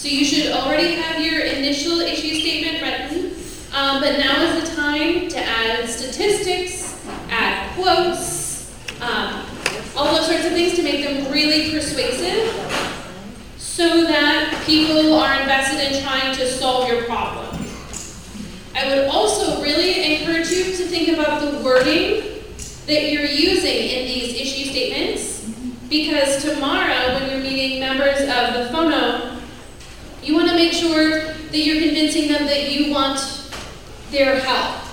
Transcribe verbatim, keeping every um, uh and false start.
So you should already have your initial issue statement written, um, but now is the time to add statistics, add quotes, um, all those sorts of things to make them really persuasive so that people are invested in trying to solve your problem. I would also really encourage you to think about the wording that you're using in these issue statements, because tomorrow when you're meeting members of the phono, you want to make sure that you're convincing them that you want their help.